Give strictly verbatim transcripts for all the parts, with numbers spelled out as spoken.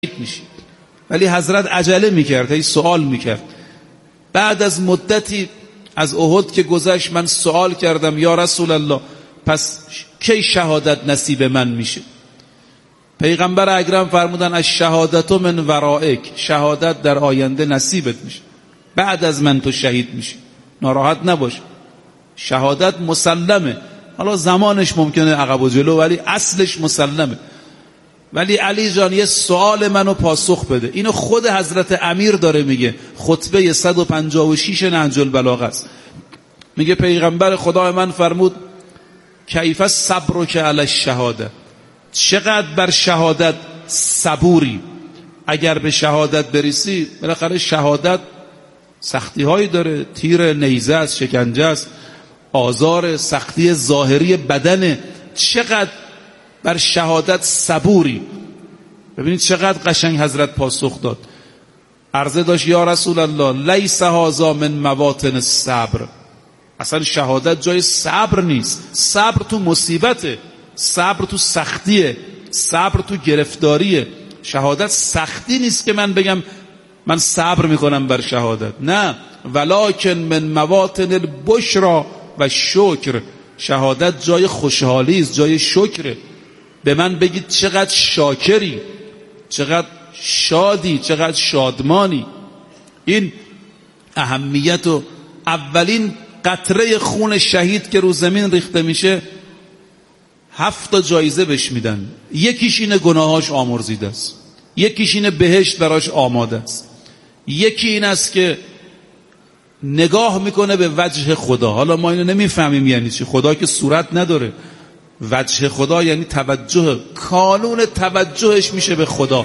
میشی. ولی حضرت عجله میکرد، هی سوال میکرد. بعد از مدتی از احد که گذشت من سوال کردم یا رسول الله پس کی شهادت نصیب من میشه؟ پیغمبر اکرم فرمودن از شهادت من ورائک، شهادت در آینده نصیبت میشه، بعد از من تو شهید میشی، ناراحت نباش، شهادت مسلمه، حالا زمانش ممکنه عقب و جلو ولی اصلش مسلمه. ولی علی جان یه سوال منو پاسخ بده. اینو خود حضرت امیر داره میگه، خطبه صد و پنجاه و شش نهج البلاغه است. میگه پیغمبر خدا من فرمود کیف صبرک علی الشهاده، چقدر بر شهادت صبوری. اگر به شهادت برسی، بالاخره شهادت سختی هایی داره، تیر نیزه است، شکنجه است، آزار، سختی ظاهری بدنه، چقدر بر شهادت صبوری. ببینید چقدر قشنگ حضرت پاسخ داد. عرضه داشت یا رسول الله لیس هذا من مواطن الصبر، اصلا شهادت جای صبر نیست. صبر تو مصیبته، صبر تو سختیه، صبر تو گرفتاریه. شهادت سختی نیست که من بگم من صبر میکنم بر شهادت، نه، ولکن من مواطن البشرا و شکر، شهادت جای خوشحالی است، جای شکره. به من بگید چقدر شاکری، چقدر شادی، چقدر شادمانی. این اهمیت. و اولین قطره خون شهید که رو زمین ریخته میشه هفت تا جایزه بهش میدن. یکیش اینه گناهاش آمرزیده است، یکیش اینه بهشت براش آماده است، یکی این است که نگاه میکنه به وجه خدا. حالا ما اینو نمیفهمیم یعنی چی، خدا که صورت نداره. وجه خدا یعنی توجه، کانون توجهش میشه به خدا.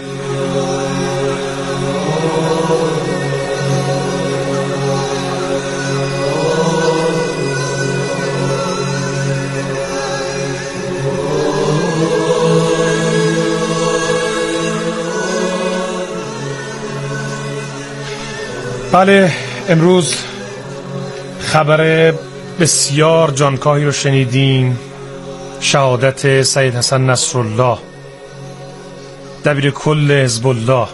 بله، امروز خبر بسیار جانکاهی رو شنیدیم. شهادت سید حسن نصرالله دبیر کل حزب الله،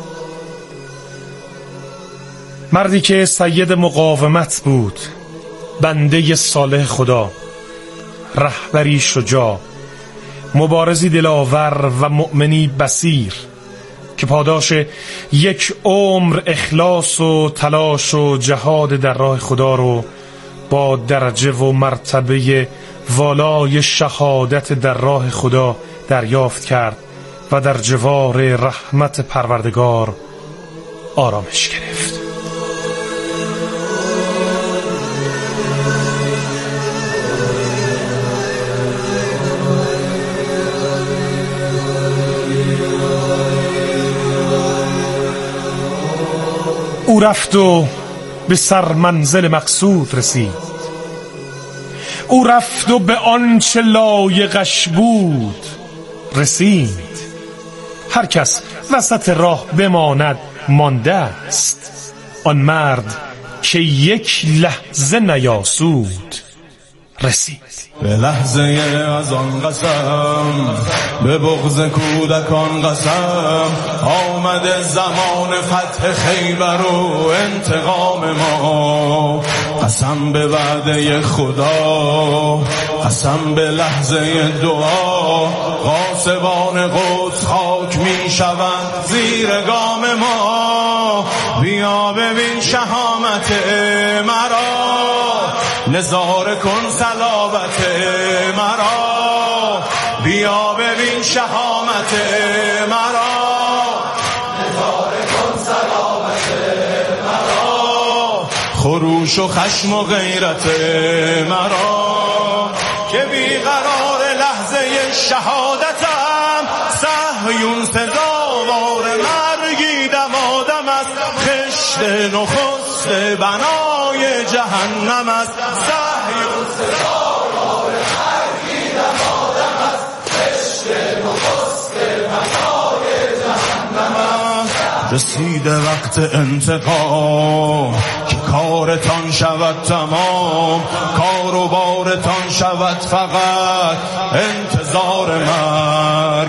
مردی که سید مقاومت بود، بنده صالح خدا، رهبری شجاع، مبارزی دلاور و مؤمنی بصیر که پاداش یک عمر اخلاص و تلاش و جهاد در راه خدا رو با درجه و مرتبه والای شهادت در راه خدا دریافت کرد و در جوار رحمت پروردگار آرامش گرفت. او رفت و به سر منزل مقصود رسید، او رفت و به آنچه لایقش بود رسید. هر کس وسط راه بماند مانده است، آن مرد که یک لحظه نیاسود رسید. به لحظه از آن قسم، به بغض کودکان قسم، آمده زمان فتح خیبر و انتقام ما. قسم به وعده خدا، قسم به لحظه دعا، غاصبان قدس خاک می شوند زیر گام ما. بیا ببین شهامت مرا، نظاره کن صلابت مرا. بیا ببین شهامت مرا، نظاره کن صلابت مرا. خروش و خشم و غیرت مرا، که بیقرار لحظه شهادتم. صهیون سزاوار مرگی دمادم است، خشت نخست بنای جهنم است. صهیون سزاوار مرگی دمادم است، خشت نخست بنای جهنم است. رسیده وقت انتقام که کارتان شود تمام، کار و بارتان شود فقط انتظار مرگ.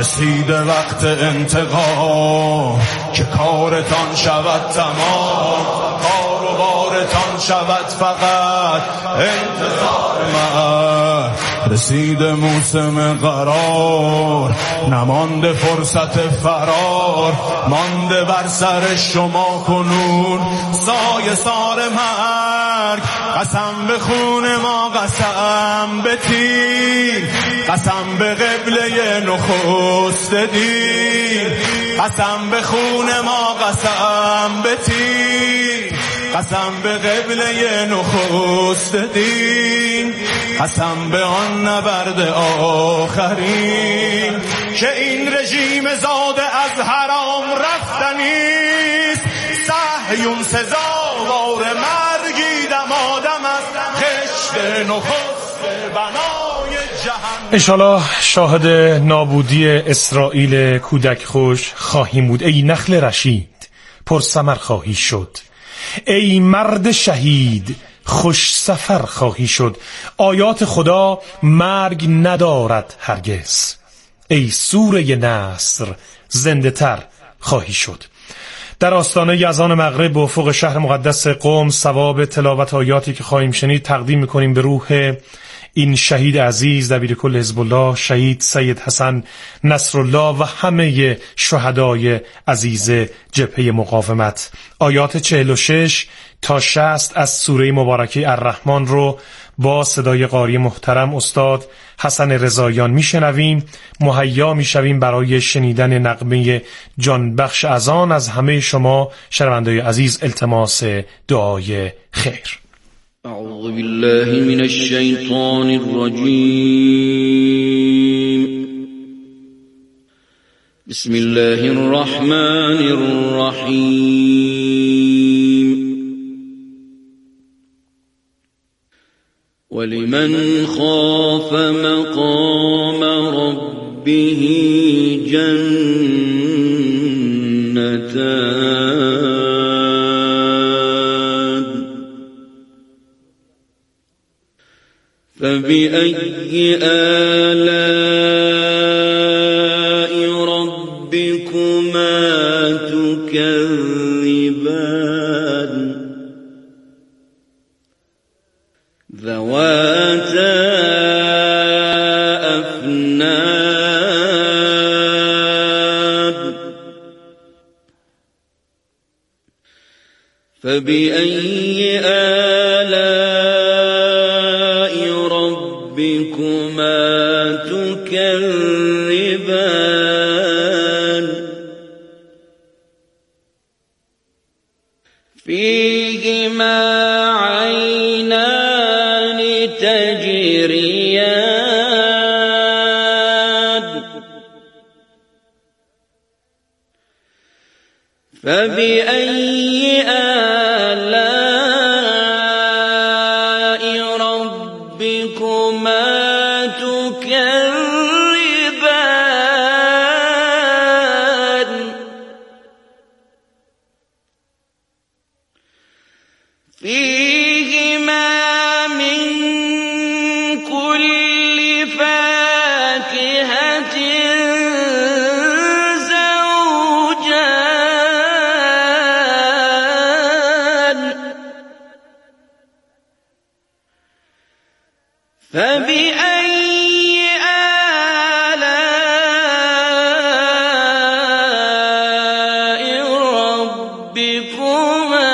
رسیده وقت انتقام که کارتان شود تمام، کار و بارتان شود فقط انتظار من. رسیده موسم قرار، نمانده فرصت فرار، مانده بر سر شما کنون سایه سار مرگ. قسم به خون ما، قسم به تیر، قسم به قبله نخست دین. قسم به خون ما، قسم به تیر، قسم به قبله نخست دین. قسم به آن نبرد آخرین که این رژیم زاده از حرام رفتنیست. صهیون سزاوار مرگی دمادم از خشت نخست بنای جهنم. انشالله شاهد نابودی اسرائیل کودک خوش خواهیم بود. ای نخل رشید پر ثمر خواهی شد، ای مرد شهید خوش سفر خواهی شد. آیات خدا مرگ ندارد هرگز، ای سوره نصر زنده تر خواهی شد. در آستانه اذان مغرب به افق شهر مقدس قم ثواب تلاوت آیاتی که خواهیم شنید تقدیم می‌کنیم به روح این شهید عزیز دبیر کل حزب الله شهید سید حسن نصرالله و همه شهدای عزیز جبهه مقاومت. آیات چهل و شش تا شصت از سوره مبارکه الرحمن رو با صدای قاری محترم استاد حسن رضاییان میشنویم. مهیا میشویم برای شنیدن نغمه جانبخش اذان. از همه شما شنوندگان عزیز التماس دعای خیر. اعوذ بالله من الشیطان الرجیم. بسم الله الرحمن الرحیم. ولمن خاف مقام ربه جنتان فبأي آلاء ربكما تكذبان ذواتا أفنان فبأي آلاء ربكما تكذبان فيهما عينان تجريان فبأي آلاء ربكما تكذبان فيهما من كل فاكهة زوجان فبأي آلاء ربكما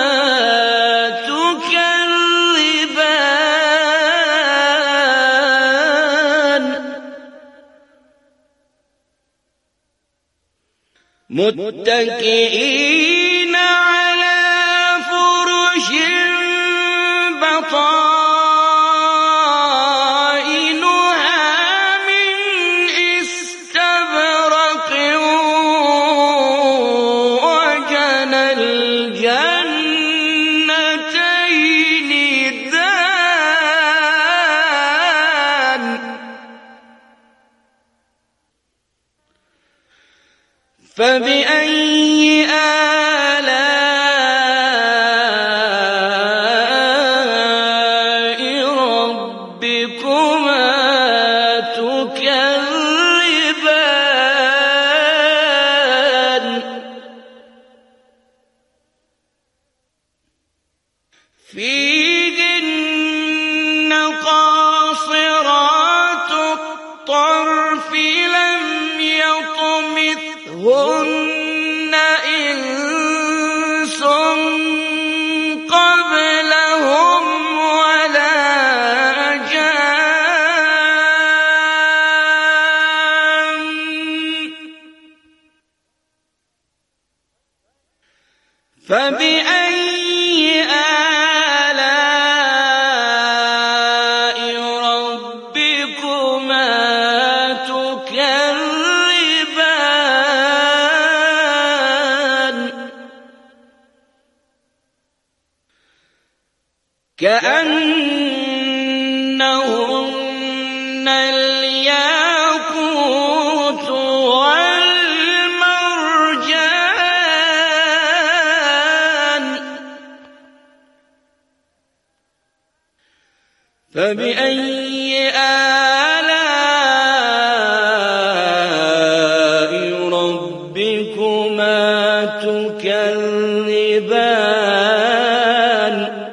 تكذبان متكئين على فرش بطائنها من استبرق وجنى الجنتين دان فبأي آلاء ربكما تكذبان فيهن قاصرات الطرف لم يطمثهن إنس قبلهم ولا جان فبأي آلاء ربكما تكذبان كأنهن الياقوت والمرجان فبأي آلاء ربكما تكذبان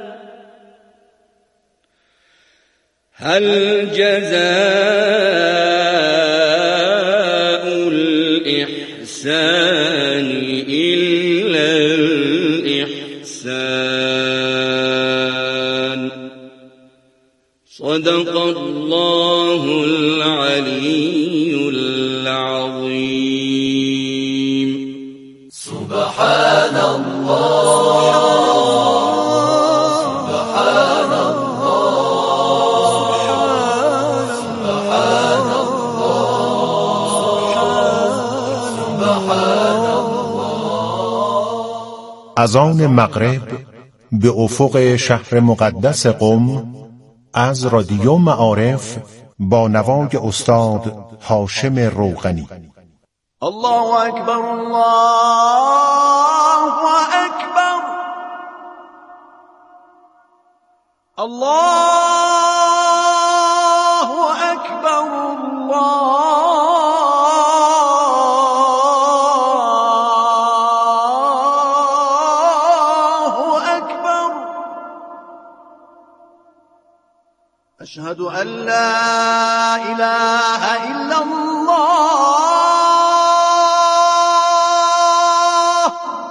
هل جزاء الإحسان إلا الإحسان صدق الله العلي العظيم سبحان الله سبحان الله سبحان الله سبحان الله. اذان مغرب به افق شهر مقدس قم از رادیو معارف با نوای استاد هاشم روغنی. الله اکبر الله اکبر الله اکبر الله اکبر اشهد ان لا اله الا الله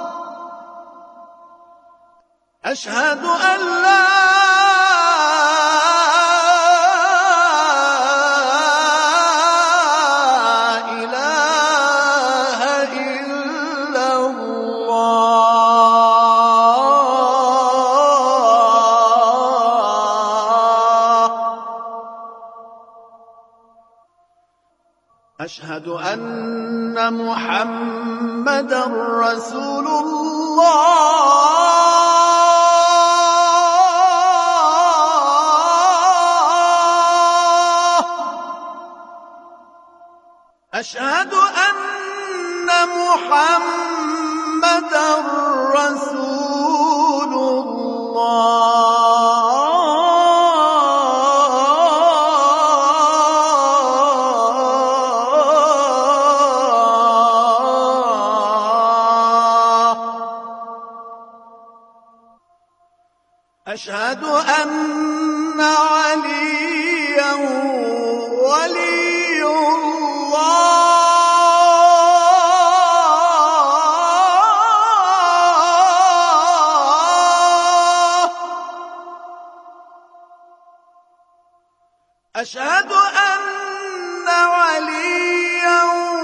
اشهد ان لا اله الا الله اشهد ان محمدا رسول الله اشهد ان محمدا رسول الله أشهد أن عليا ولي الله أشهد أن عليا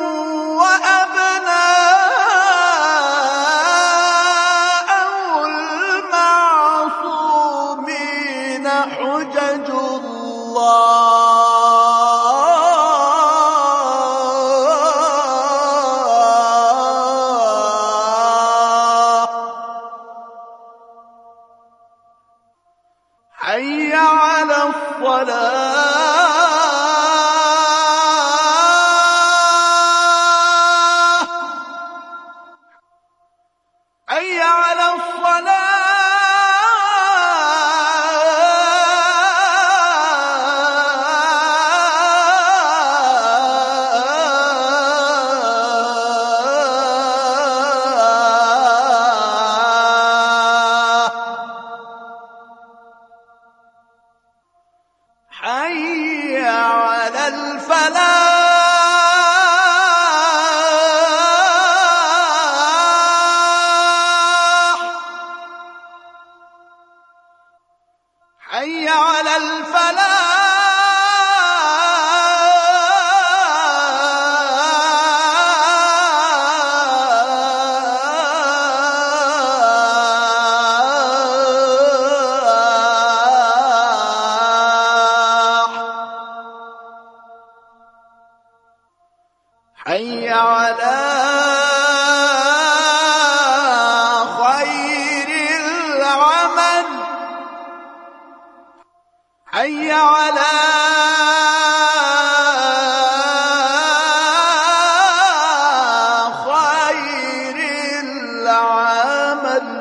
وأبناءه المعصومين حجج الله حي على الصلاة حي على الصلاة على الفلاح حي على خير العمل حي على خير العمل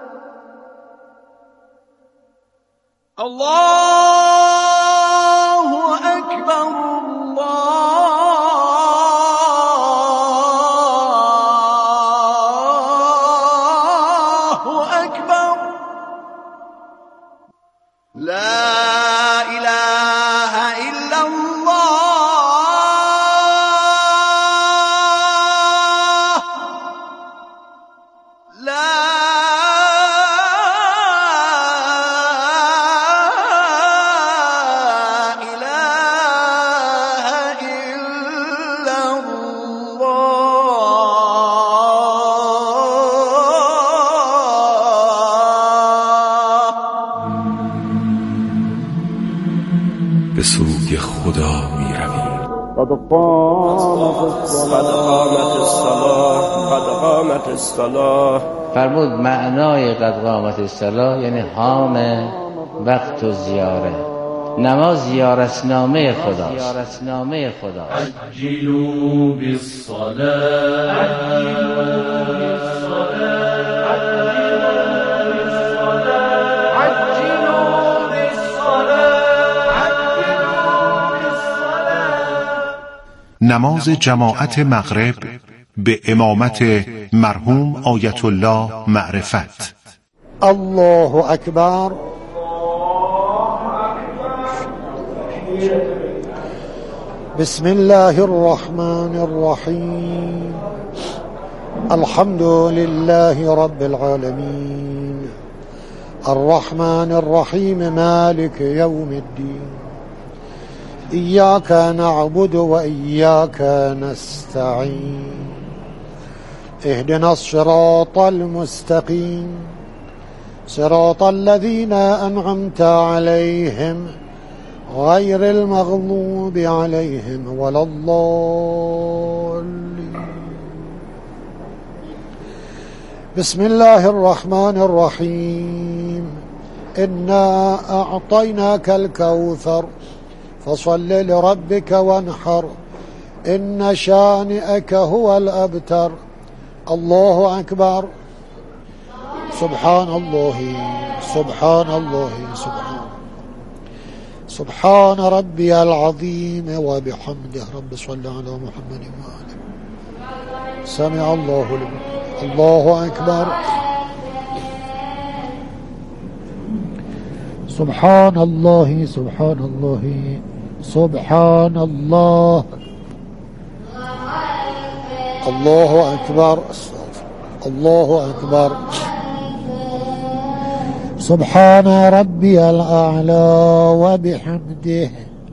الله أكبر الله أكبر لا إله إلا الله لا إله إلا الله به سوی خدا می رویم. قد قامت الصلاة قد قامت الصلاة. فرمود معنای قد قامت الصلاة یعنی حان وقت و زیاره. نماز زیارتنامه خدا. زیارتنامه خدا. عجلوا بالصلاة نماز جماعت مغرب به امامت مرحوم آیت الله معرفت. الله اکبر. بسم الله الرحمن الرحیم. الحمد لله رب العالمين الرحمن الرحیم مالك يوم الدين إياك نعبد وإياك نستعين اهدنا الصراط المستقيم صراط الذين أنعمت عليهم غير المغضوب عليهم ولا الضالين. بسم الله الرحمن الرحيم. إنا أعطيناك الكوثر فصل لربك وانحر إن شانئك هو الأبتر. الله أكبر. سبحان الله سبحان الله سبحان سبحان ربي العظيم وبحمده. رب صل على محمد وآله. سمع الله لمن. الله أكبر. سبحان الله سبحان الله سبحان الله. الله أكبر. الله أكبر. سبحان ربي الأعلى وبحمده.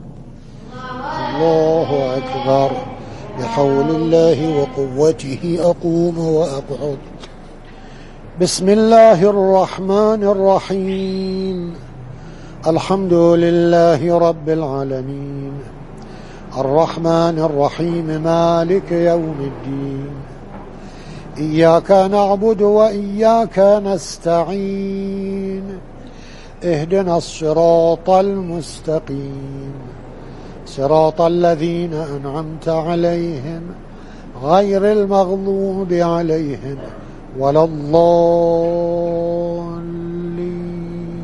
الله أكبر. بحول الله وقوته أقوم وأقعد. بسم الله الرحمن الرحيم. الحمد لله رب العالمين الرحمن الرحيم مالك يوم الدين إياك نعبد وإياك نستعين اهدنا الصراط المستقيم صراط الذين أنعمت عليهم غير المغضوب عليهم ولا الضالين.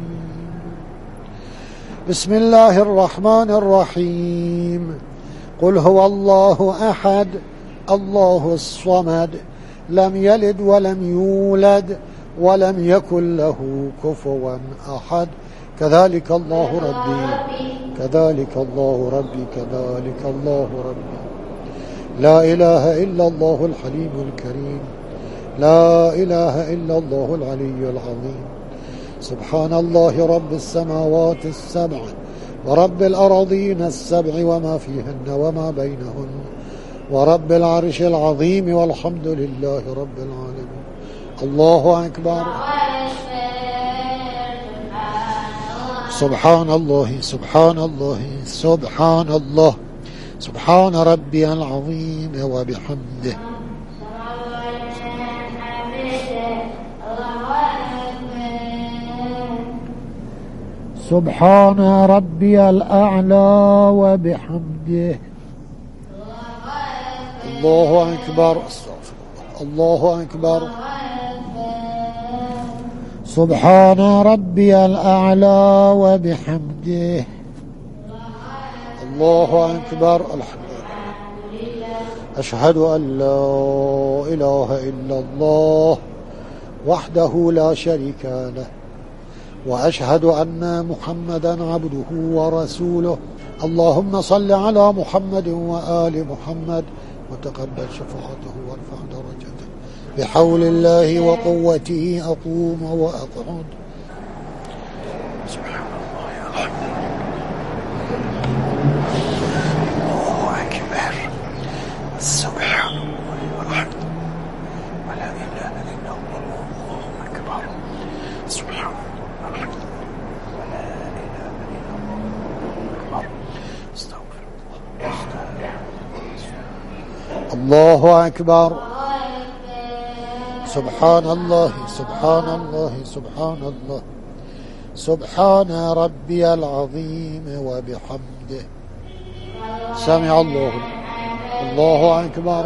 بسم الله الرحمن الرحيم. قل هو الله أحد الله الصمد لم يلد ولم يولد ولم يكن له كفوا أحد. كذلك الله ربي كذلك الله ربي كذلك الله ربي. لا إله إلا الله الحليم الكريم لا إله إلا الله العلي العظيم. سبحان الله رب السماوات السبع ورب الأراضين السبع وما فيهن وما بينهن ورب العرش العظيم والحمد لله رب العالمين. الله أكبر. سبحان الله سبحان الله سبحان الله سبحان ربي العظيم وبحمده. سبحان ربي الأعلى وبحمده. الله أكبر. الله أكبر. سبحان ربي الأعلى وبحمده. الله أكبر. الحمد لله. أشهد أن لا إله إلا الله وحده لا شريك له وأشهد أن محمدا عبده ورسوله. اللهم صل على محمد وآل محمد وتقبل شفاعته وارفع درجته. بحول الله وقوته أقوم وأقعد. سبحان الله. الحمد لله. الله أكبر. سبحان الله والحمد ولا إله إلا الله. الله أكبر. سبحان الله والحمد ولا إله إلا الله. أكبر. استغفر الله. الله أكبر. سبحان الله سبحان الله سبحان الله سبحان ربي العظيم وبحمده. سمع الله. الله أكبر.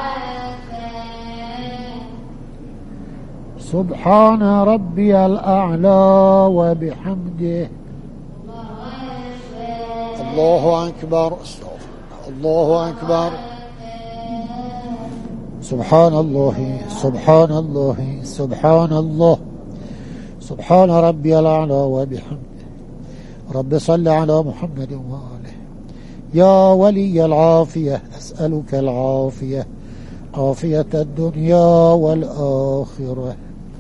سبحان ربي الأعلى وبحمده. الله أكبر. الله أكبر. سبحان الله سبحان الله سبحان الله سبحان ربي الأعلى وبحمده. رب صل على محمد وآله. يا ولي العافية أسألك العافية عافية الدنيا والآخرة.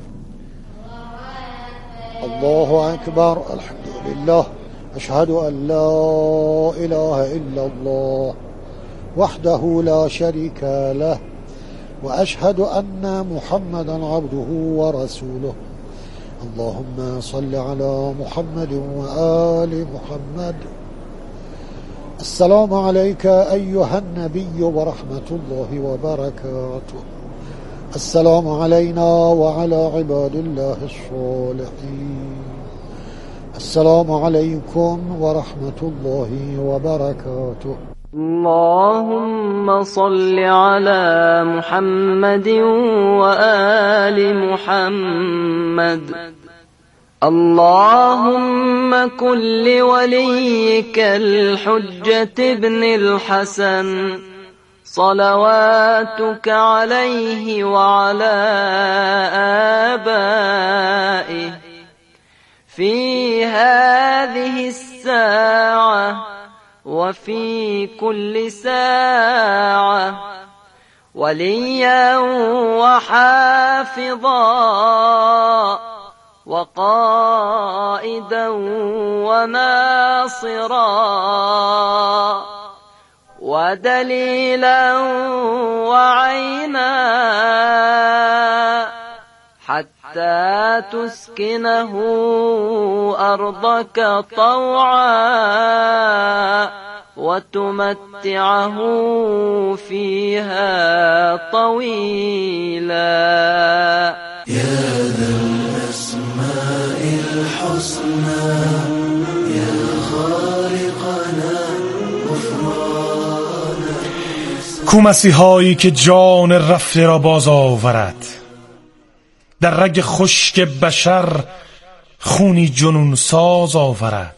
الله أكبر. الحمد لله. أشهد أن لا إله إلا الله وحده لا شريك له وأشهد أن محمدا عبده ورسوله. اللهم صل على محمد وآل محمد. السلام عليك أيها النبي ورحمة الله وبركاته. السلام علينا وعلى عباد الله الصالحين. السلام عليكم ورحمة الله وبركاته. اللهم صل على محمد وآل محمد. اللهم كن لوليك الحجة ابن الحسن صلواتك عليه وعلى آبائه في هذه الساعة وفي كل ساعة وليا وحافظا وقائدا وناصرا ودليلا وعينا حتى تسكنه أرضك طوعا وتمتعه فيها طويلا. يا ذا الأسماء الحسنى يا خالقنا غفرانا. کو مسیحایی که جان رفته را باز آورد، در رگ خشک بشر خونی جنون ساز آورد.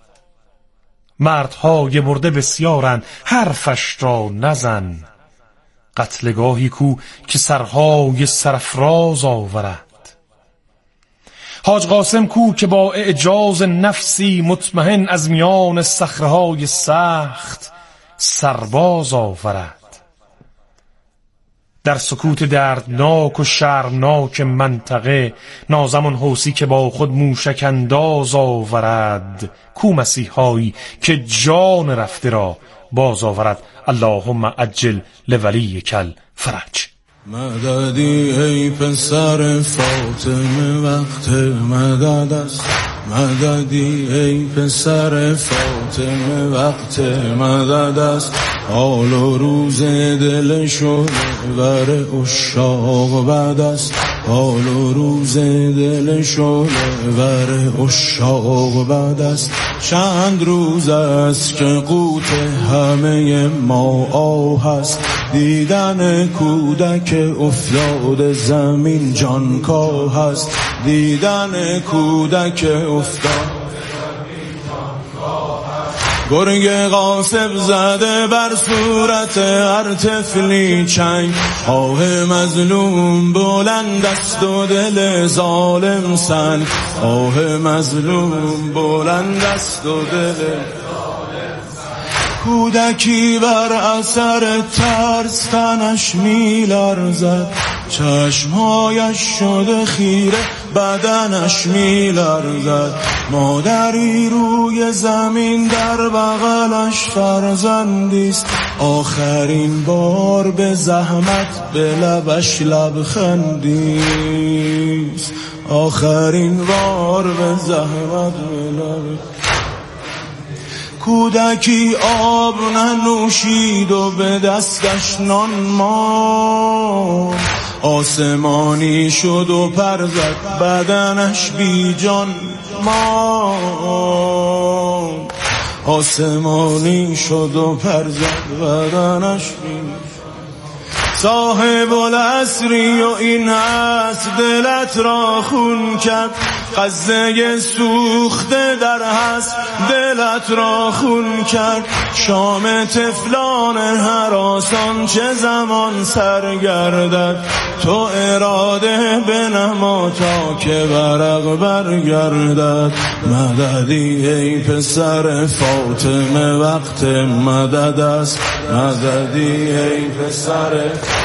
مردهای مرده بسیارند حرفش را نزن، قتلگاهی کو که سرهای سرافراز آورد. حاج قاسم کو که با اعجاز نفسی مطمئن از میان صخره‌های سخت سرباز آورد. در سکوت دردناک و شرمناک منطقه، نازم آن حوثی که با خود موشک انداز آورد. کو مسیحایی که جان رفته را باز آورد. اللهم عجل لولی کل فرج. مددی ای پسر فاطمه وقت مدد است، مددی ای پسر فاطمه وقت مدد است. حال و روز دل شده بر عشاق بد است، حال و روز دل شده بر عشاق بد است. چند روز است که قوت همه ما آه است، دیدن کودک افتاده زمین جانکاه است، دیدن کودک افتاده گرگ غاصب زده بر صورت هر طفلی چنگ. آه مظلوم بلند است و دل ظالم سنگ، آه مظلوم بلند است و دل کودکی بر اثر ترس تنش می لرزد، چشمهایش شده خیره بدنش می لرزد. مادری روی زمین در بغلش فرزندیست، آخرین بار به زحمت به لبش لبخندیست، آخرین بار به زحمت به لبش. کودکی آب ننوشید و به دستش نان ماند، آسمانی شد و پر زد بدنش بی جان ماند، آسمانی شد و پر زد بدنش بی. صاحب العصری و این هست دلت را خون کرد، قصه سوخته در هست دلت را خون کرد. شام تفلان هراسان چه زمان سرگردد، تو اراده بنما تا که برق برگردد. مددی ای پسر فاطمه وقت مدد است، مددی ای پسر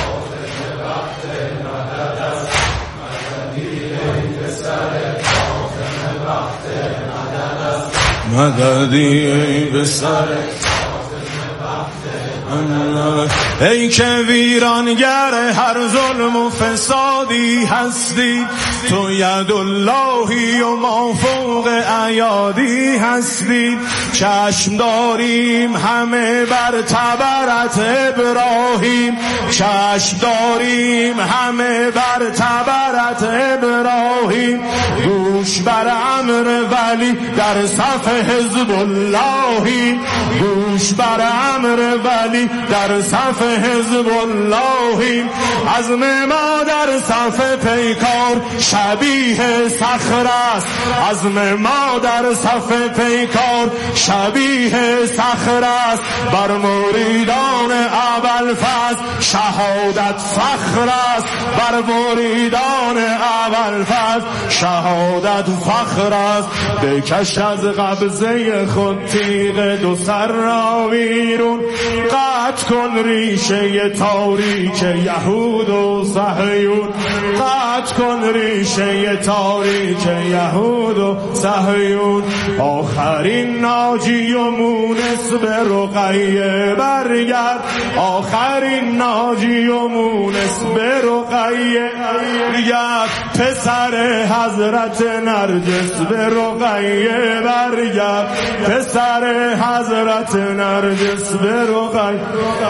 مددی ای پسر ای که ویرانگر هر ظلم و فسادی هستی، تو ید اللهی و ما فوق ایادی هستی. چشم داریم همه بر تبرت ابراهیم، چشم داریم همه بر تبرت ابراهیم. گوش بر امر ولی در صف حزب اللهی، گوش بر امر ولی در صف حزب اللهی. عزم ما در صف پیکار شبیه صخر است، عزم ما در صف پیکار شبیه صخر است. بر مریدان ابوالفضل شهادت فخر است، بر مریدان ابوالفضل شهادت فخر است. بکش از قبضه خود تیغ دو سر را بیرون، قطع کن ریشه تاریک یهود و صهیون، قطع کن ریشه تاریک یهود و صهیون. آخرین ناجی و مونس به رقیه برگرد، آخرین ناجی و مونس به رقیه برگرد. پسر حضرت نرجس به رقیه برگرد، پسر حضرت نرجس به رقیه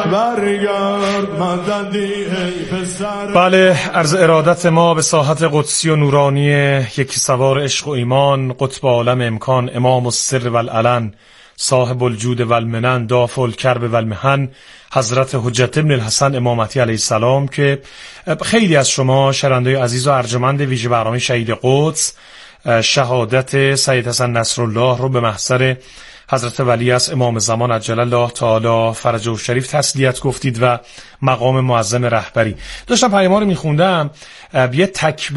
برگرد. مددی ای پسر. بله، عرض ارادت ما به ساحت قدسی و نورانی یکی سوار عشق و ایمان، قطب عالم امکان، امام السر والعلن، صاحب الجود والمنن، دافع الکرب والمحن، حضرت حجت ابن الحسن امامتی علیه السلام، که خیلی از شما شنوندگان عزیز و ارجمند ویژه برنامه شهید قدس شهادت سید حسن نصرالله رو به محضر حضرت ولی از امام زمان عجل الله تعالی فرجه الشریف تسلیت گفتید و مقام معظم رهبری. داشتم پیام رو میخوندم، یه تکبیر